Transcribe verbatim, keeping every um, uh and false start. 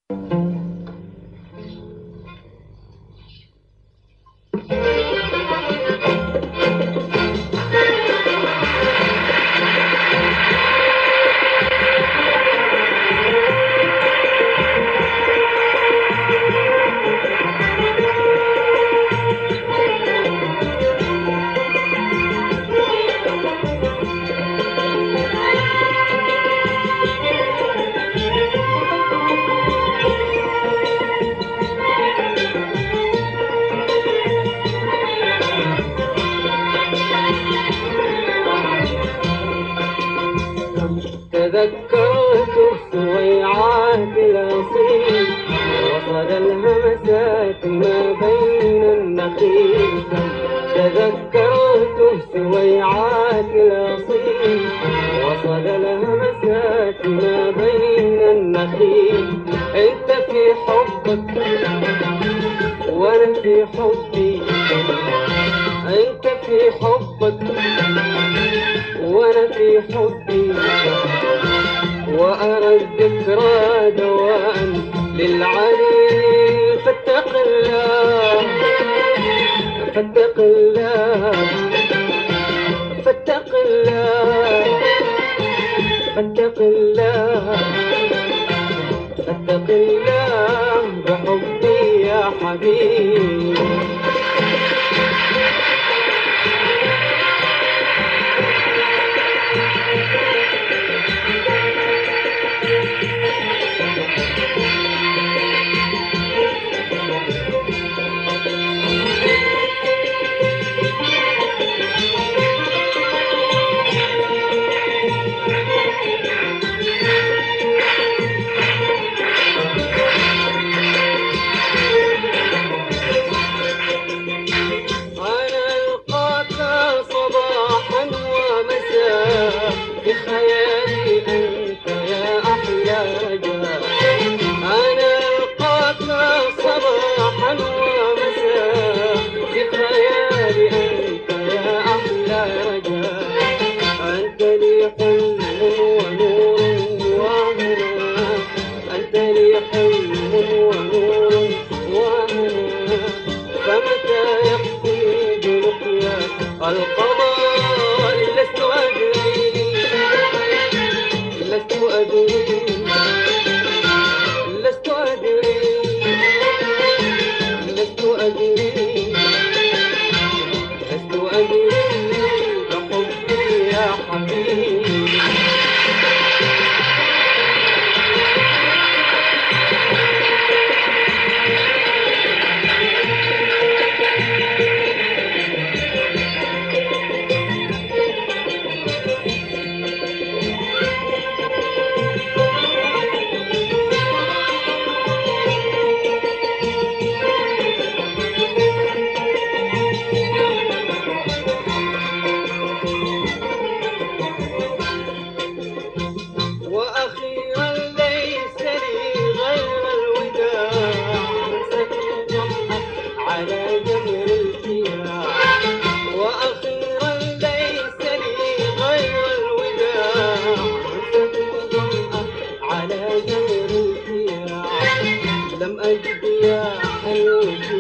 تذكرت سويعات الأصيل وصل الهمسات ما بين النخيل. تذكرت سويعات الأصيل وصل الهمسات ما بين النخيل. انت في حبك وانا في حبي، انت في حبك وانا في حبي، وأرى الذكرى دواء للعليل. فاتق الله فاتق الله فاتق الله فاتق الله فاتق الله بحبي يا حبيبي. بخيالي أنت يا أحلى رجاء، أنا ألقاك صباحا ومساء. بخيالي أنت يا أحلى رجاء، أنت لي حلم ونور وهنا، أنت لي حلم ونور وهنا. فمتى يقضي بلقياك القضاء لست أدري لست أدري لست أدري لست أدري لست أدري بحبي يا حبيبي. وأخيرا ليس لي غير الوداع، أنسى الجمعة على جمر الفياع. وأخيرا ليس لي غير الوداع، أنسى الجمعة على جمر الفياع. لم أجد يا حلوتي